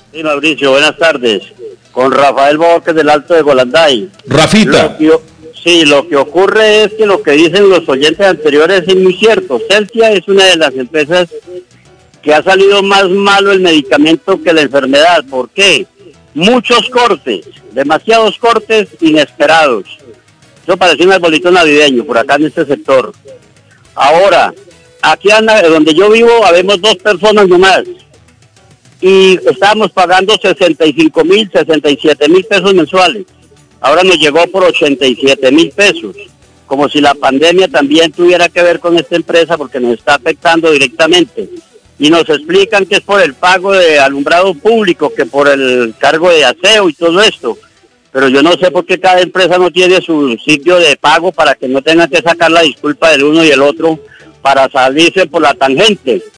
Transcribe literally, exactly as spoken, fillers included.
Sí, Mauricio, buenas tardes. Con Rafael Borges del Alto de Golanday. Rafita. Lo que, sí, lo que ocurre es que lo que dicen los oyentes anteriores es muy cierto. Celsia es una de las empresas que ha salido más malo el medicamento que la enfermedad. ¿Por qué? Muchos cortes, demasiados cortes inesperados. Eso parecía un arbolito navideño por acá en este sector. Ahora, aquí anda, donde yo vivo, habemos dos personas nomás. Y estábamos pagando sesenta y cinco mil, sesenta y siete mil pesos mensuales. Ahora nos llegó por ochenta y siete mil pesos. Como si la pandemia también tuviera que ver con esta empresa porque nos está afectando directamente. Y nos explican que es por el pago de alumbrado público, que por el cargo de aseo y todo esto. Pero yo no sé por qué cada empresa no tiene su sitio de pago para que no tengan que sacar la disculpa del uno y el otro para salirse por la tangente.